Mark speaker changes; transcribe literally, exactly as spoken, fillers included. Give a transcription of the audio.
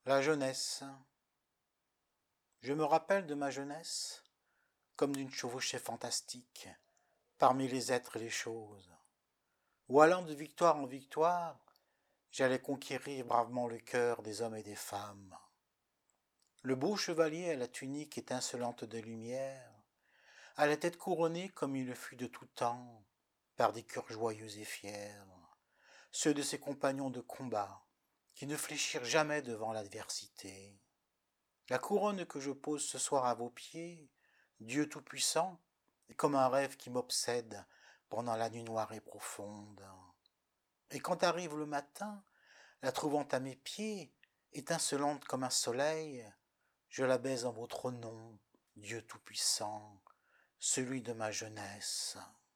Speaker 1: La jeunesse. Je me rappelle de ma jeunesse comme d'une chevauchée fantastique parmi les êtres et les choses, où allant de victoire en victoire, j'allais conquérir bravement le cœur des hommes et des femmes. Le beau chevalier à la tunique étincelante de lumière, à la tête couronnée comme il le fut de tout temps, par des cœurs joyeux et fiers, ceux de ses compagnons de combat, qui ne fléchirent jamais devant l'adversité. La couronne que je pose ce soir à vos pieds, Dieu Tout-Puissant, est comme un rêve qui m'obsède pendant la nuit noire et profonde. Et quand arrive le matin, la trouvant à mes pieds, étincelante comme un soleil, je la baise en votre nom, Dieu Tout-Puissant, celui de ma jeunesse.